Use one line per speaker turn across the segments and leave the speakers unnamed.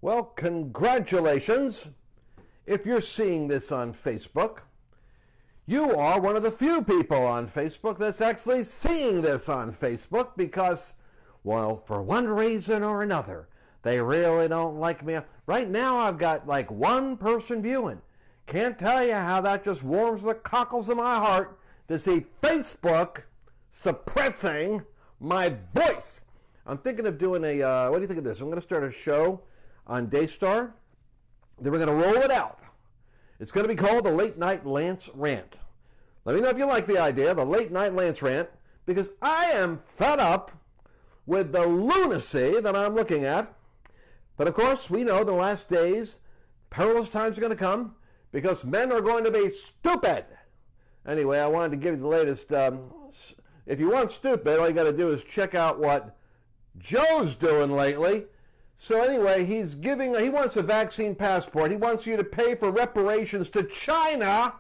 Well, congratulations. If you're seeing this on Facebook, you are one of the few people on Facebook that's actually seeing this on Facebook because, well, for one reason or another, they really don't like me. Right now, I've got like one person viewing. Can't tell you how that just warms the cockles of my heart to see Facebook suppressing my voice. I'm thinking of doing a, what do you think of this? I'm going to start a show on Daystar. Then we're going to roll it out. It's going to be called the Late Night Lance Rant. Let me know if you like the idea, the Late Night Lance Rant, because I am fed up with the lunacy that I'm looking at. But of course, we know the last days, perilous times are going to come because men are going to be stupid. Anyway, I wanted to give you the latest. If you want stupid, all you got to do is check out what Joe's doing lately. So anyway, he wants a vaccine passport. He wants you to pay for reparations to China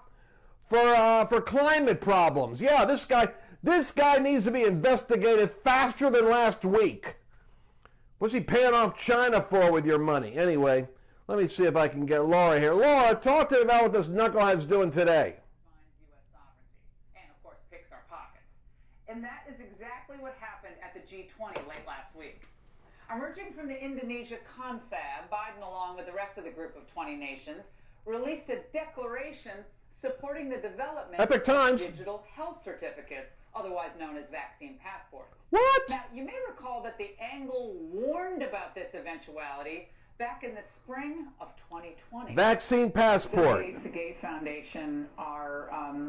for climate problems. Yeah, this guy needs to be investigated faster than last week. What's he paying off China for with your money? Anyway, let me see if I can get Laura here. Laura, talk to me about what this knucklehead's doing today.
U.S. sovereignty and, of course, picks our pockets. And that is exactly what happened at the G20 late last week. Emerging from the Indonesia confab, Biden, along with the rest of the group of 20 nations, released a declaration supporting the development
of
digital health certificates, otherwise known as vaccine passports.
What?
Now, you may recall that the Angle warned about this eventuality back in the spring of 2020.
Vaccine passport.
The Gates Foundation are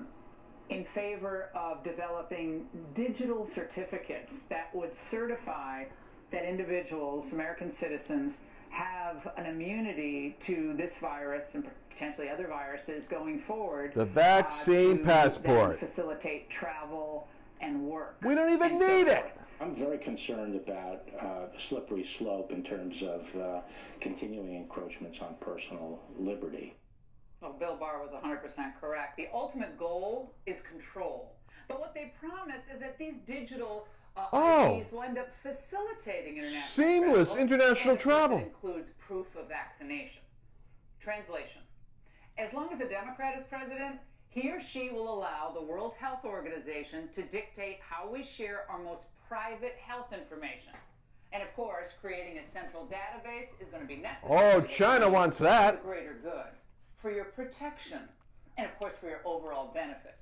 in favor of developing digital certificates that would certify that individuals, American citizens, have an immunity to this virus and potentially other viruses going forward.
The vaccine passport.
Facilitate travel and work.
We don't even need it.
I'm very concerned about the slippery slope in terms of continuing encroachments on personal liberty.
Well, Bill Barr was 100% correct. The ultimate goal is control. But what they promise is that these digital IDs will end up facilitating
seamless international travel.
This includes proof of vaccination. Translation. As long as a Democrat is president, he or she will allow the World Health Organization to dictate how we share our most private health information. And of course, creating a central database is going to be necessary.
Oh, China wants that.
For the greater good, for your protection, and of course for your overall benefit.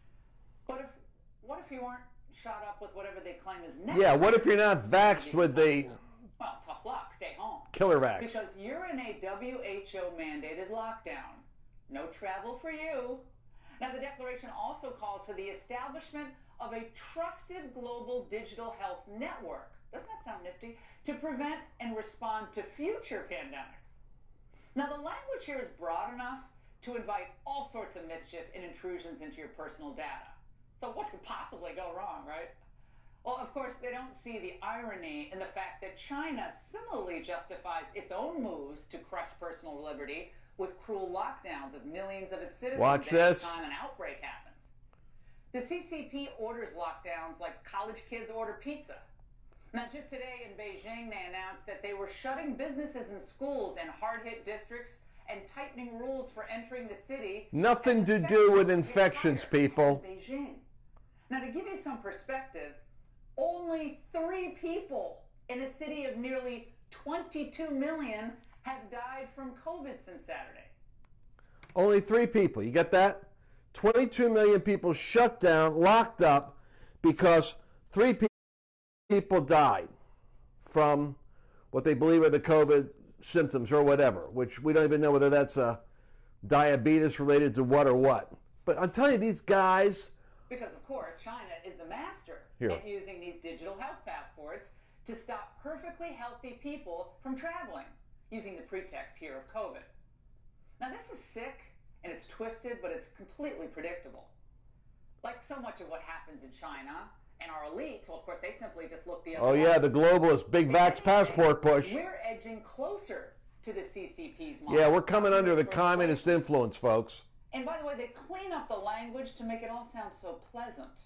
But what if you aren't shot up with whatever they claim is necessary?
Yeah, what if you're not vaxxed with the...
Well, tough luck, stay home.
Killer vax.
Because you're in a WHO-mandated lockdown. No travel for you. Now, the declaration also calls for the establishment of a trusted global digital health network. Doesn't that sound nifty? To prevent and respond to future pandemics. Now, the language here is broad enough to invite all sorts of mischief and intrusions into your personal data. So what could possibly go wrong, right? Well, of course, they don't see the irony in the fact that China similarly justifies its own moves to crush personal liberty with cruel lockdowns of millions of its citizens
Watch
every
this.
time an outbreak happens. The CCP orders lockdowns like college kids order pizza. Now, just today in Beijing, they announced that they were shutting businesses and schools in hard-hit districts and tightening rules for entering the city.
Nothing to do with infections, people.
Beijing. Now, to give you some perspective, only 3 people in a city of nearly 22 million have died from COVID since Saturday.
Only 3 people. You get that? 22 million people shut down, locked up, because 3 people died from what they believe are the COVID symptoms or whatever, which we don't even know whether that's a diabetes related to what or what. But I'm telling you, these guys...
Because, of course, China is the master at using these digital health passports to stop perfectly healthy people from traveling, using the pretext here of COVID. Now, this is sick, and it's twisted, but it's completely predictable. Like so much of what happens in China, and our elites, well, of course, they simply just look the other way.
Oh, yeah, the globalist big vax passport push.
We're edging closer to the CCP's model.
Yeah, we're coming under the communist influence, folks.
And by the way, they clean up the language to make it all sound so pleasant.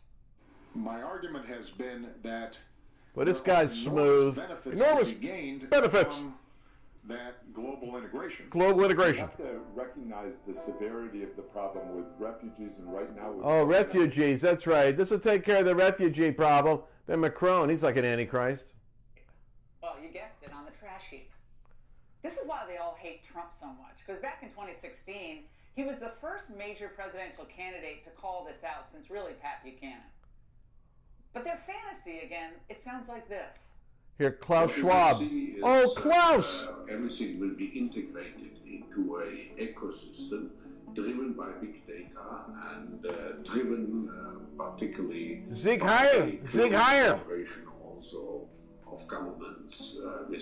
My argument has been that
well, this guy's smooth. Enormous benefits.
From that global integration.
Global
You
integration.
have to recognize the severity of the problem with refugees, and right now with
Oh, refugees, that's right. This will take care of the refugee problem. Then Macron, he's like an antichrist.
Well, you guessed it, on the trash heap. This is why they all hate Trump so much, because back in 2016, he was the first major presidential candidate to call this out since really Pat Buchanan. But their fantasy, again, it sounds like this.
Here, Klaus
What you
Schwab.
will see is,
Oh, Klaus!
Everything will be integrated into a ecosystem driven by big data and driven particularly
Sieg
by
Heil!
a
Sieg Heil!
collaboration also of governments with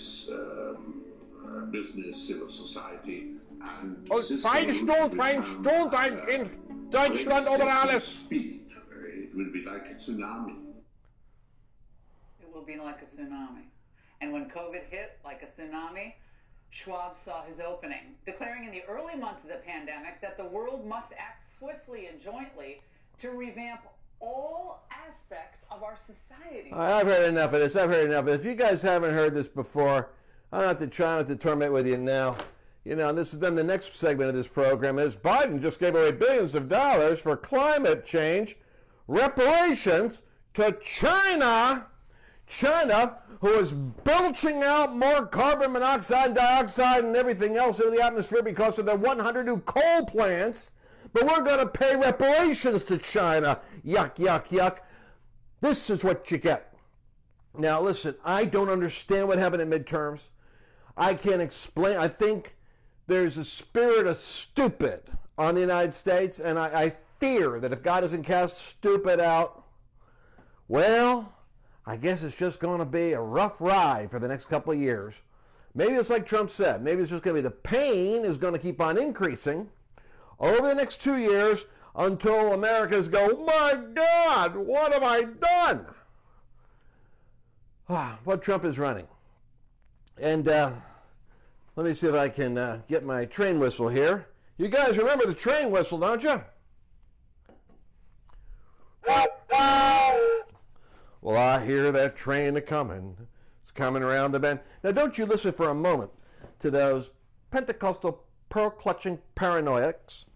business, civil society, and
Oh,
this
fein
revolution
Stuhl,
will
fein
come,
Stuhl, in Deutschland over alles.
speed. It will be like a tsunami.
It will be like a tsunami. And when COVID hit like a tsunami, Schwab saw his opening, declaring in the early months of the pandemic that the world must act swiftly and jointly to revamp all aspects of our society.
I've heard enough of this. I've heard enough of this. If you guys haven't heard this before, I don't have to try not to torment with you now. You know, this is then the next segment of this program is Biden just gave away billions of dollars for climate change reparations to China. China, who is belching out more carbon monoxide and dioxide and everything else into the atmosphere because of their 100 new coal plants. But we're going to pay reparations to China. Yuck, yuck, yuck. This is what you get. Now, listen, I don't understand what happened in midterms. I can't explain. I think there's a spirit of stupid on the United States, and I fear that if God doesn't cast stupid out, well, I guess it's just going to be a rough ride for the next couple of years. Maybe it's like Trump said. Maybe it's just going to be the pain is going to keep on increasing over the next 2 years until Americans go, my God, what have I done? What Trump is running. And let me see if I can get my train whistle here. You guys remember the train whistle, don't you? Well, I hear that train a-coming. It's coming around the bend. Now, don't you listen for a moment to those Pentecostal pearl-clutching paranoiacs.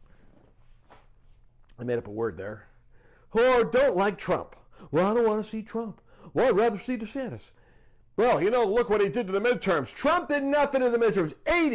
I made up a word there. Who don't like Trump. Well, I don't want to see Trump. Well, I'd rather see DeSantis. Well, you know, look what he did to the midterms. Trump did nothing in the midterms.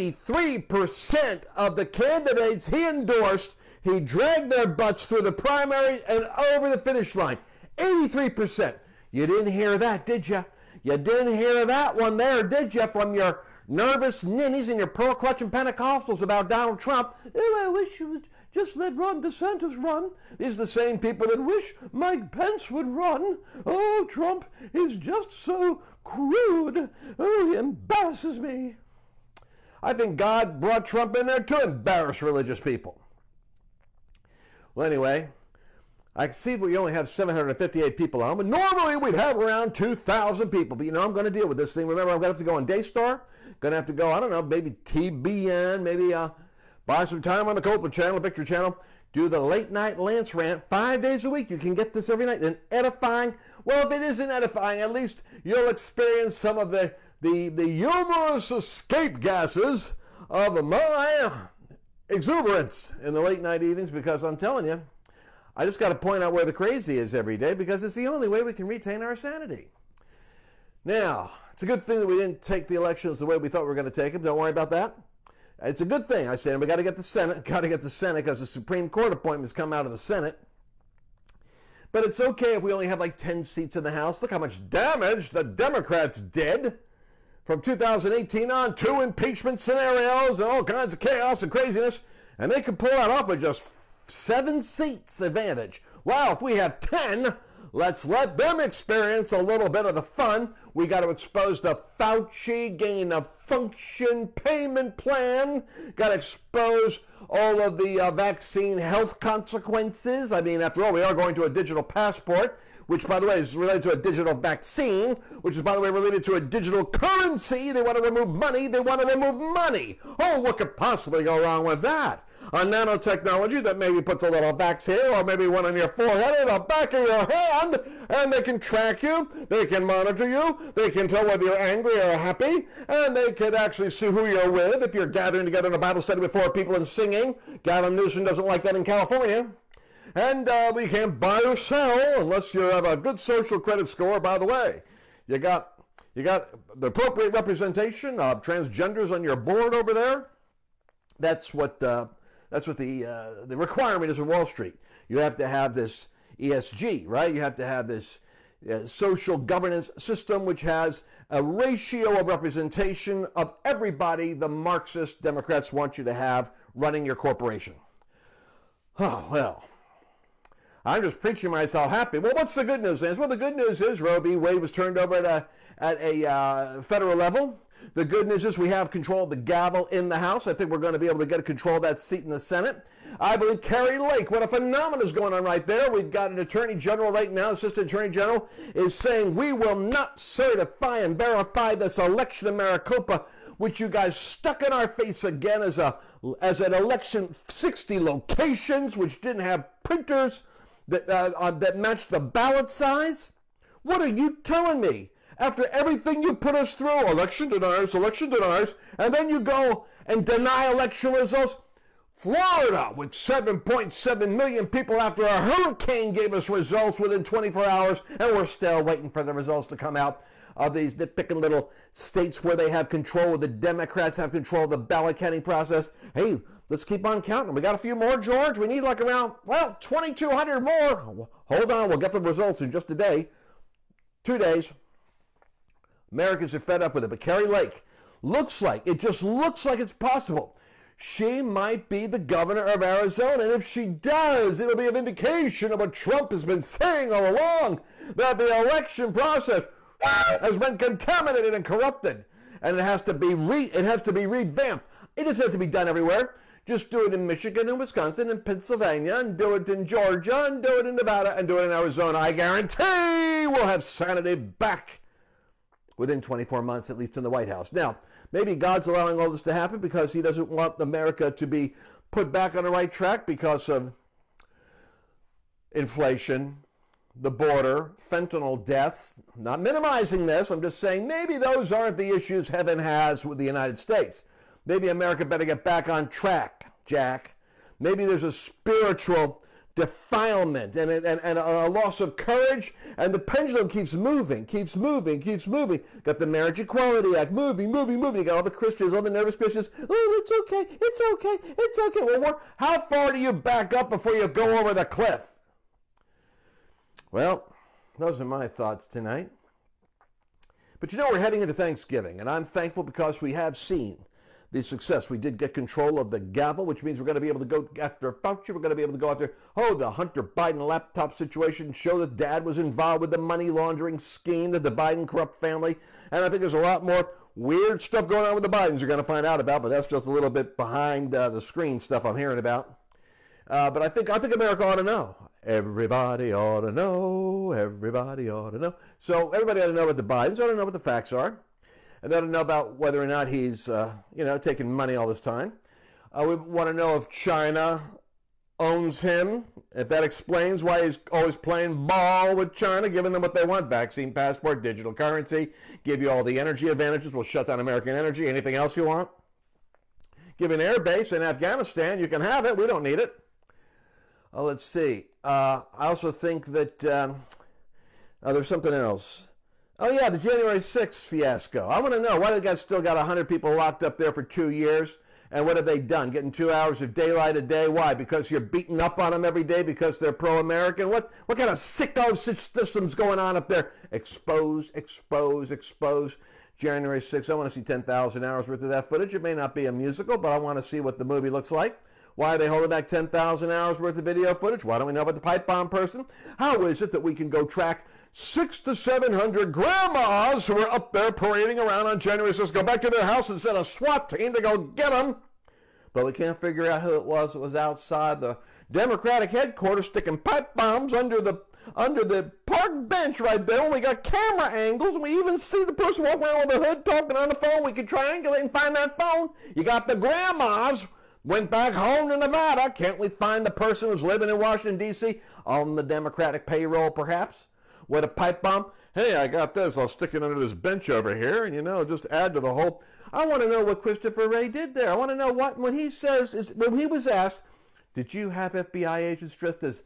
83% of the candidates he endorsed, he dragged their butts through the primary and over the finish line. 83%. You didn't hear that, did you? You didn't hear that one there, did you, from your nervous ninnies and your pearl-clutching Pentecostals about Donald Trump? Oh, I wish you would just let Ron DeSantis run. These are the same people that wish Mike Pence would run. Oh, Trump is just so crude. Oh, he embarrasses me. I think God brought Trump in there to embarrass religious people. Well, anyway, I see we only have 758 people on, but normally we'd have around 2,000 people. But, you know, I'm going to deal with this thing. Remember, I'm going to have to go on Daystar. Going to have to go, I don't know, maybe TBN, maybe buy some time on the Copeland channel, Victory channel, do the late night Lance rant 5 days a week. You can get this every night. And edifying, well, if it isn't edifying, at least you'll experience some of the humorous escape gases of my exuberance in the late night evenings, because I'm telling you, I just got to point out where the crazy is every day, because it's the only way we can retain our sanity. Now, it's a good thing that we didn't take the elections the way we thought we were going to take them. Don't worry about that. It's a good thing, I say, and we got to get the Senate, because the Supreme Court appointments come out of the Senate. But it's okay if we only have like 10 seats in the House. Look how much damage the Democrats did from 2018 on, 2 impeachment scenarios and all kinds of chaos and craziness, and they could pull that off with just 7 seats advantage. Wow, if we have 10, let's let them experience a little bit of the fun. We got to expose the Fauci gain-of-function payment plan. Got to expose all of the vaccine health consequences. I mean, after all, we are going to a digital passport, which, by the way, is related to a digital vaccine, which is, by the way, related to a digital currency. They want to remove money. They want to remove money. Oh, what could possibly go wrong with that? nanotechnology that maybe puts a little vax here or maybe one on your forehead or the back of your hand, and they can track you, they can monitor you, they can tell whether you're angry or happy, and they could actually see who you're with if you're gathering together in a Bible study with 4 people and singing. Gavin Newsom doesn't like that in California. And we can't buy or sell unless you have a good social credit score. By the way, you got the appropriate representation of transgenders on your board over there. That's what the requirement is in Wall Street. You have to have this ESG, right? You have to have this social governance system which has a ratio of representation of everybody the Marxist Democrats want you to have running your corporation. Oh, well. I'm just preaching myself happy. Well, what's the good news, Lance? Well, the good news is Roe v. Wade was turned over at a federal level. The good news is we have control of the gavel in the House. I think we're going to be able to get control of that seat in the Senate. I believe Kari Lake, what a phenomenon is going on right there. We've got an Attorney General right now, Assistant Attorney General, is saying we will not certify and verify this election in Maricopa, which you guys stuck in our face again as an election, 60 locations, which didn't have printers that matched the ballot size? What are you telling me? After everything you put us through, election deniers, and then you go and deny election results? Florida, with 7.7 million people after a hurricane gave us results within 24 hours, and we're still waiting for the results to come out of these nitpicking little states where they have control, the Democrats have control of the ballot counting process. Hey, let's keep on counting. We got a few more, George. We need like around, 2,200 more. Hold on, we'll get the results in just a day. 2 days. Americans are fed up with it. But Kari Lake it just looks like it's possible. She might be the governor of Arizona. And if she does, it'll be a vindication of what Trump has been saying all along, that the election process has been contaminated and corrupted. And it has to be revamped. It doesn't have to be done everywhere. Just do it in Michigan and Wisconsin and Pennsylvania, and do it in Georgia, and do it in Nevada, and do it in Arizona. I guarantee we'll have sanity back within 24 months, at least in the White House. Now, maybe God's allowing all this to happen because he doesn't want America to be put back on the right track because of inflation, the border, fentanyl deaths. Not minimizing this. I'm just saying maybe those aren't the issues heaven has with the United States. Maybe America better get back on track, Jack. Maybe there's a spiritual defilement and a loss of courage, and the pendulum keeps moving. Got the Marriage Equality Act moving. You got all the Christians, all the nervous Christians. Oh, it's okay. Well, how far do you back up before you go over the cliff? Well, those are my thoughts tonight. But we're heading into Thanksgiving, and I'm thankful because we have seen the success. We did get control of the gavel, which means we're going to be able to go after Fauci. We're going to be able to go after, the Hunter Biden laptop situation, show that Dad was involved with the money laundering scheme, that the Biden corrupt family. And I think there's a lot more weird stuff going on with the Bidens you're going to find out about, but that's just a little bit behind the screen stuff I'm hearing about. But I think America ought to know. Everybody ought to know. So everybody ought to know what the Bidens ought to know what the facts are. And they ought to know about whether or not he's, taking money all this time. We want to know if China owns him, if that explains why he's always playing ball with China, giving them what they want, vaccine passport, digital currency, give you all the energy advantages, we'll shut down American energy, anything else you want. Give an air base in Afghanistan, you can have it, we don't need it. Let's see. I also think that there's something else. Oh, yeah, the January 6th fiasco. I want to know, why do the guys still got 100 people locked up there for 2 years? And what have they done? Getting 2 hours of daylight a day? Why? Because you're beating up on them every day because they're pro-American? What kind of sicko system's going on up there? Expose. January 6th, I want to see 10,000 hours worth of that footage. It may not be a musical, but I want to see what the movie looks like. Why are they holding back 10,000 hours worth of video footage? Why don't we know about the pipe bomb person? How is it that we can go track 600 to 700 grandmas who were up there parading around on January 6th, go back to their house and send a SWAT team to go get them? But we can't figure out who it was that was outside the Democratic headquarters sticking pipe bombs under the park bench right there. We got camera angles, and we even see the person walking around with their hood talking on the phone. We can triangulate and find that phone. You got the grandmas Went back home to Nevada. Can't we find the person who's living in Washington, D.C. on the Democratic payroll, perhaps, with a pipe bomb? Hey, I got this. I'll stick it under this bench over here and, just add to the whole. I want to know what Christopher Wray did there. I want to know when he was asked, did you have FBI agents dressed as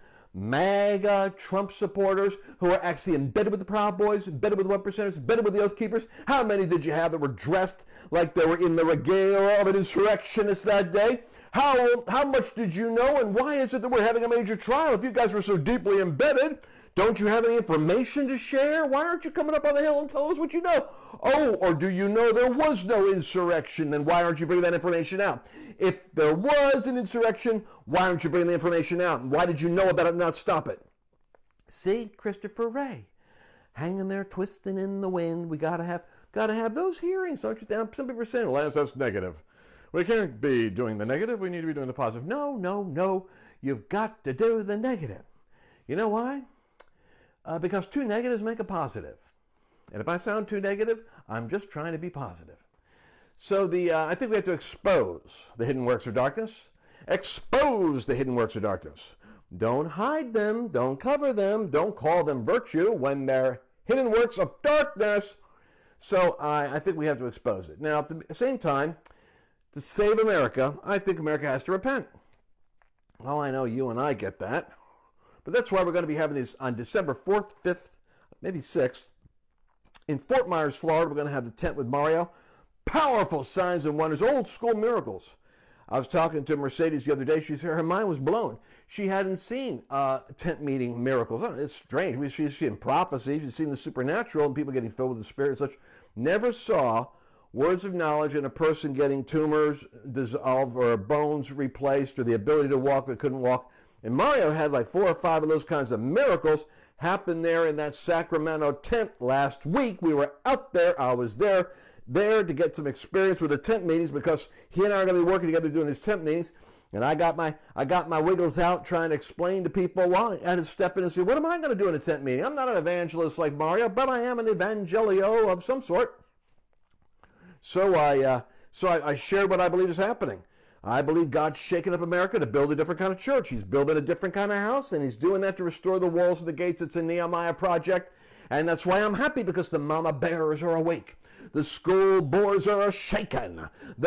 MAGA Trump supporters who are actually embedded with the Proud Boys, embedded with the One Percenters, embedded with the Oath Keepers? How many did you have that were dressed like they were in the regalia of an insurrectionist that day? How much did you know, and why is it that we're having a major trial? If you guys were so deeply embedded, don't you have any information to share? Why aren't you coming up on the Hill and telling us what you know? Oh, or do you know there was no insurrection? Then why aren't you bringing that information out? If there was an insurrection, why aren't you bringing the information out? And why did you know about it and not stop it? See, Christopher Wray, hanging there, twisting in the wind. We gotta have those hearings, don't you think? Some people are saying, Lance, that's negative. We can't be doing the negative. We need to be doing the positive. No. You've got to do the negative. You know why? Because two negatives make a positive. And if I sound too negative, I'm just trying to be positive. So I think we have to expose the hidden works of darkness. Expose the hidden works of darkness. Don't hide them. Don't cover them. Don't call them virtue when they're hidden works of darkness. So I think we have to expose it. Now, at the same time, to save America, I think America has to repent. Well, I know you and I get that. But that's why we're going to be having these on December 4th, 5th, maybe 6th. In Fort Myers, Florida, we're going to have the tent with Mario. Powerful signs and wonders, old school miracles. I was talking to Mercedes the other day. She said her mind was blown. She hadn't seen tent meeting miracles. It's strange. She's seen prophecy. She's seen the supernatural and people getting filled with the Spirit and such. Never saw words of knowledge in a person getting tumors dissolved or bones replaced or the ability to walk that couldn't walk. And Mario had like 4 or 5 of those kinds of miracles happen there in that Sacramento tent last week. We were out there. I was there to get some experience with the tent meetings because he and I are going to be working together doing his tent meetings. And I got my wiggles out trying to explain to people. Well, I had to step in and say, what am I going to do in a tent meeting? I'm not an evangelist like Mario, but I am an evangelio of some sort. So I shared what I believe is happening. I believe God's shaking up America to build a different kind of church. He's building a different kind of house, and he's doing that to restore the walls and the gates. It's a Nehemiah project, and that's why I'm happy, because the mama bears are awake. The school boards are shaken.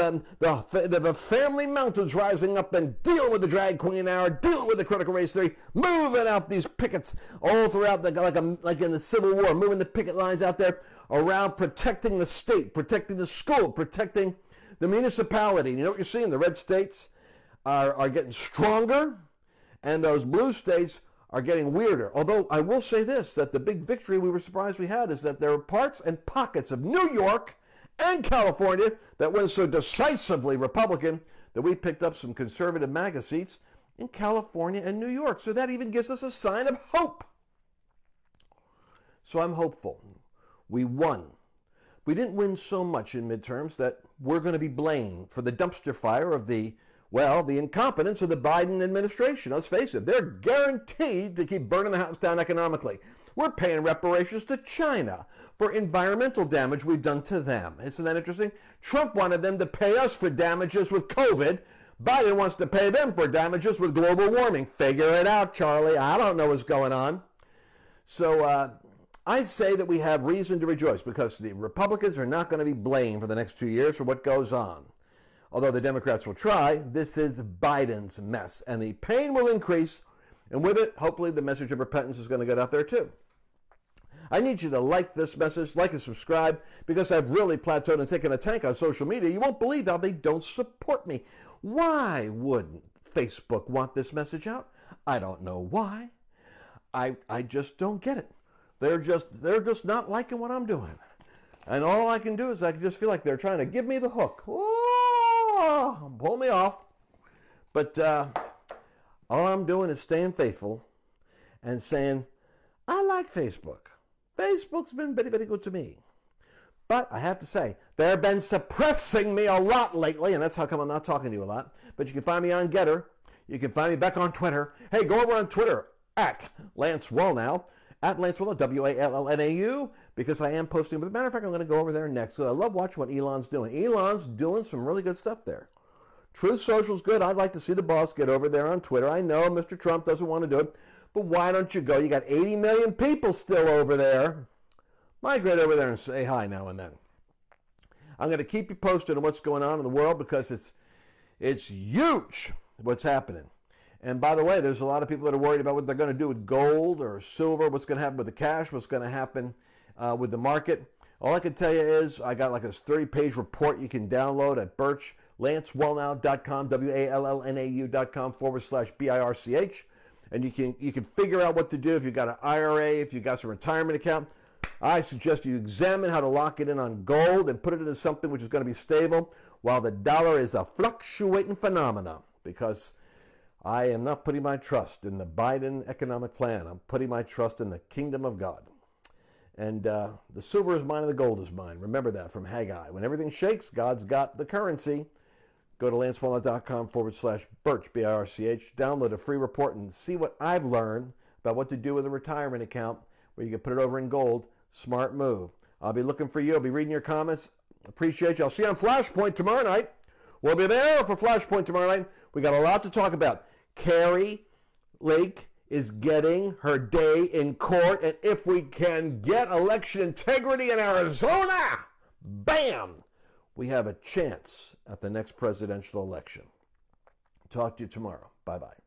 The family mountains rising up and dealing with the drag queen hour, dealing with the critical race theory, moving out these pickets all throughout, like in the Civil War, moving the picket lines out there around, protecting the state, protecting the school, protecting the municipality. You know what you're seeing? The red states are getting stronger, and those blue states are getting weirder. Although I will say this, that the big victory we were surprised we had is that there are parts and pockets of New York and California that went so decisively Republican that we picked up some conservative MAGA seats in California and New York. So that even gives us a sign of hope. So I'm hopeful. We won. We didn't win so much in midterms that we're going to be blamed for the dumpster fire of the incompetence of the Biden administration. Let's face it, they're guaranteed to keep burning the house down economically. We're paying reparations to China for environmental damage we've done to them. Isn't that interesting? Trump wanted them to pay us for damages with COVID. Biden wants to pay them for damages with global warming. Figure it out, Charlie. I don't know what's going on. So I say that we have reason to rejoice, because the Republicans are not going to be blamed for the next 2 years for what goes on. Although the Democrats will try, this is Biden's mess, and the pain will increase, and with it, hopefully the message of repentance is going to get out there too. I need you to like this message, like and subscribe, because I've really plateaued and taken a tank on social media. You won't believe how they don't support me. Why wouldn't Facebook want this message out? I don't know why. I just don't get it. They're just not liking what I'm doing. And all I can do is I can just feel like they're trying to give me the hook. Pull me off. But all I'm doing is staying faithful and saying, I like Facebook. Facebook's been very, very good to me. But I have to say, they've been suppressing me a lot lately, and that's how come I'm not talking to you a lot. But you can find me on Getter. You can find me back on Twitter. Hey, go over on Twitter at Lance Wallnau. At Lance Wallnau, Wallnau, because I am posting. But as a matter of fact, I'm going to go over there next. So I love watching what Elon's doing. Elon's doing some really good stuff there. Truth Social is good. I'd like to see the boss get over there on Twitter. I know Mr. Trump doesn't want to do it, but why don't you go? You got 80 million people still over there. Migrate over there and say hi now and then. I'm going to keep you posted on what's going on in the world because it's huge what's happening. And by the way, there's a lot of people that are worried about what they're going to do with gold or silver, what's going to happen with the cash, what's going to happen with the market. All I can tell you is I got like this 30-page report you can download at LanceWallnow.com, WALLNAU.com/BIRCH. And you can figure out what to do if you've got an IRA, if you've got some retirement account. I suggest you examine how to lock it in on gold and put it into something which is going to be stable while the dollar is a fluctuating phenomenon, because I am not putting my trust in the Biden economic plan. I'm putting my trust in the kingdom of God. And the silver is mine and the gold is mine. Remember that from Haggai. When everything shakes, God's got the currency. Go to LanceWallnow.com/Birch, BIRCH. Download a free report and see what I've learned about what to do with a retirement account where you can put it over in gold. Smart move. I'll be looking for you. I'll be reading your comments. Appreciate you. I'll see you on Flashpoint tomorrow night. We'll be there for Flashpoint tomorrow night. We got a lot to talk about. Carrie Lake is getting her day in court, and if we can get election integrity in Arizona, bam, we have a chance at the next presidential election. Talk to you tomorrow. Bye-bye.